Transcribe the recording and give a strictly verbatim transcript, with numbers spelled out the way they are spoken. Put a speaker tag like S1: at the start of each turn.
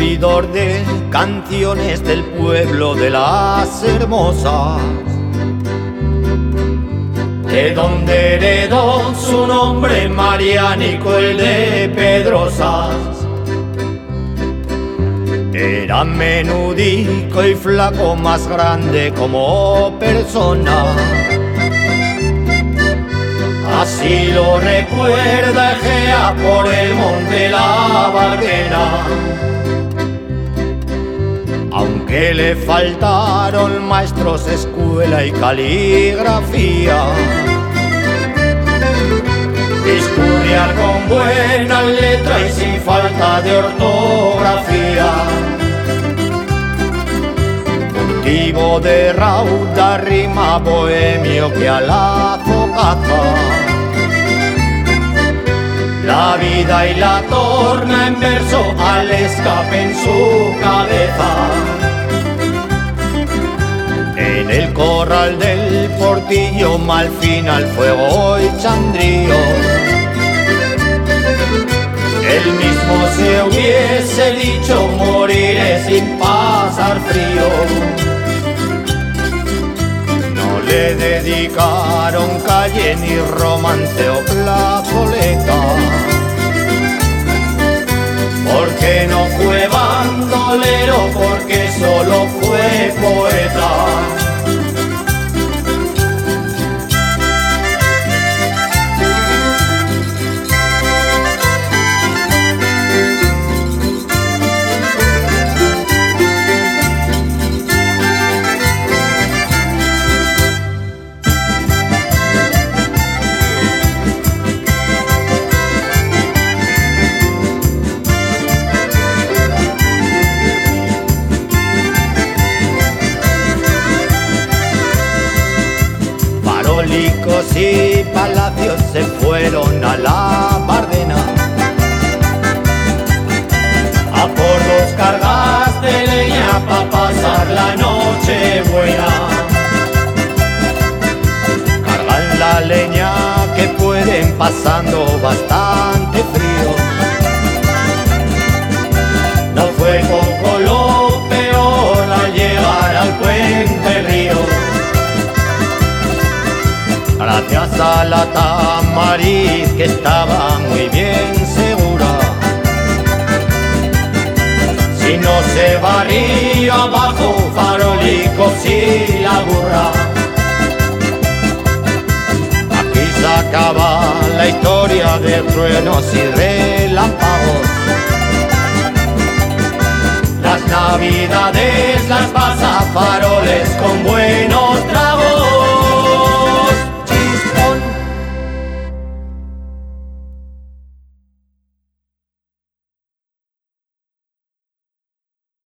S1: cumplidor de canciones del pueblo de las hermosas, de donde heredó su nombre Mariánico, el de Pedrosas. Era menudico y flaco, más grande como persona, así lo recuerda Egea por el monte La Bardena. Aunque le faltaron maestros, escuela y caligrafía, discurría con buena letra y sin falta de ortografía. Cultivo de rauda rima, bohemio que a la focaza la vida y la torna en verso al escape en su cabeza. En el corral del Portillo, mal final, fuego y chandrío, él mismo se hubiese dicho: moriré sin pasar frío. No le dedicaron calle ni romance o plazoleta, porque no fue bandolero, porque solo fue poeta. Farolicos y palacios se fueron a la Bardena, a por dos cargas de leña pa' pasar la noche buena. Cargan la leña que pueden pasando bastante frío. No fue poco lo peor al llegar al puente río. Gracias a la Tamariz, que estaba muy bien segura, si no se barría abajo Farolicos y la burra. Aquí se acaba la historia de truenos y relámpagos. Las navidades las pasa Faroles